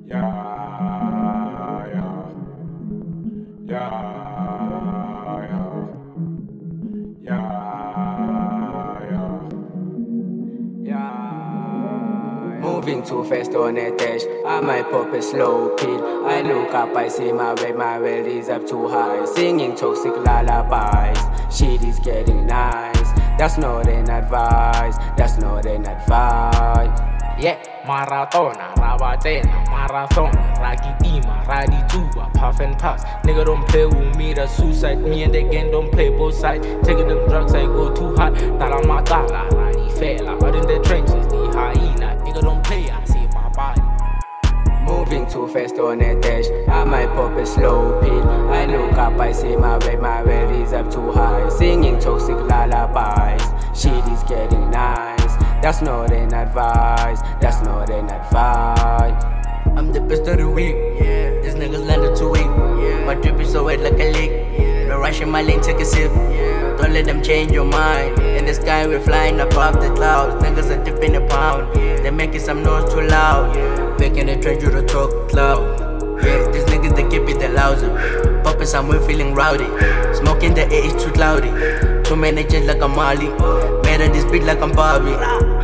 Yeah, yeah, yeah, yeah, yeah. Moving too fast on a dash, I might pop a slow pill. I look up, I see my world is up too high. Singing toxic lullabies, shit is getting nice. That's not an advice, that's not an advice. Yeah, maratona, rabatena, marathon, rakitima, radituba, puff and pass. Nigga don't play with me, that's suicide. Me and the gang don't play both sides. Taking them drugs, I go too hard. Taramatala, radi fela. Out in the trenches, the hyena. Nigga don't play, I save my body. Moving too fast on a dash, I might pop a slow pill. I look up, I see my world is up too high. Singing toxic lullabies, shit is getting nice. That's not an advice, that's not an advice. I'm the best of the week, these niggas landed too weak. My drip is so wet like a leak. No rush in my lane, take a sip. Don't let them change your mind. In the sky we're flying above the clouds. Niggas are dipping a pound. They making some noise too loud. Making a trend you to talk loud. Yeah, these niggas they keep it the lousy. Popping somewhere feeling rowdy. Smoking the air is too cloudy. Too many jets like a Mali. Made of this beat like I'm Bobby.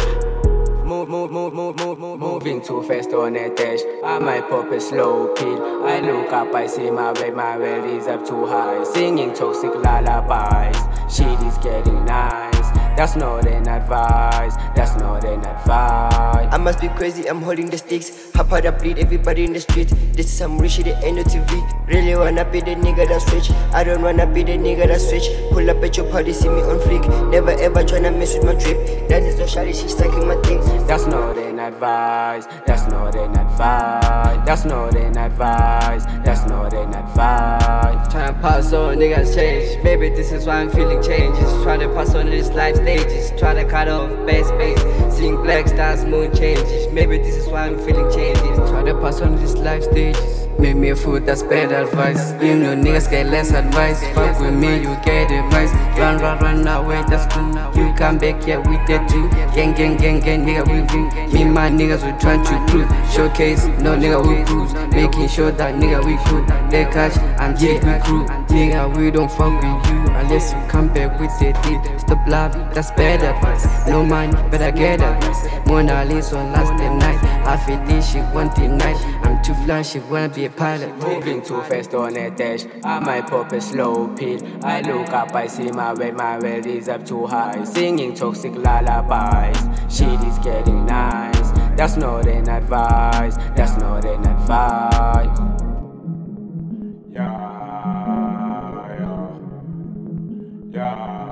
Moving too fast on a dash, I might pop a slow pill. I look up, I see my world is up too high. Singing toxic lullabies, shit is getting nice. That's not an advice, that's not an advice. I must be crazy, I'm holding the sticks. Hop out, I bleed everybody in the streets. This is some real shit, it ain't no TV. Really wanna be the nigga that's rich. I don't wanna be the nigga that's switch. Pull up at your party, see me on fleek. Never ever tryna mess with my trip. That is no shawty, she's sucking my dick. That's not an advice, that's not an advice. That's not an advice, that's not an advice. Tryna pass on, niggas change. Baby, this is why I'm feeling changes. Tryna pass on these life stages. Tryna cut off bad space. Seeing black stars, moon changes. Maybe this is why I'm feeling changes. Tryna pass on these life stages. Make me a fool, that's bad advice. You know niggas get less advice. Fuck with me, you get advice. Run away, that's cool. You come back, yeah, we dead too. Gang, nigga, we win. Me and my niggas, we trying to prove. Showcase, no nigga, we cruise. Making sure that nigga, we cool. They catch, and yeah, we crew. Nigga, we don't fuck with you unless you come back with the deal. Stop loving, that's bad advice. No money, better get advice. Mona Lisa on last night. I feel this shit want the night. I'm too fly, she wanna be a pilot. Moving too fast on a dash, I might pop a slow pill. I look up, I see my world is up too high. Singing toxic lullabies, shit is getting nice. That's not an advice, that's not an advice. Yeah, yeah, yeah.